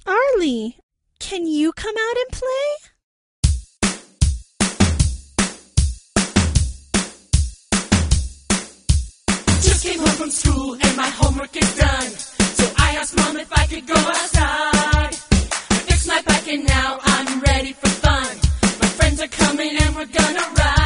Arlie, can you come out and play? Just came home from school and my homework is done. So I asked Mom if I could go outside. I fixed my bike and now I'm ready for fun. My friends are coming and we're gonna ride.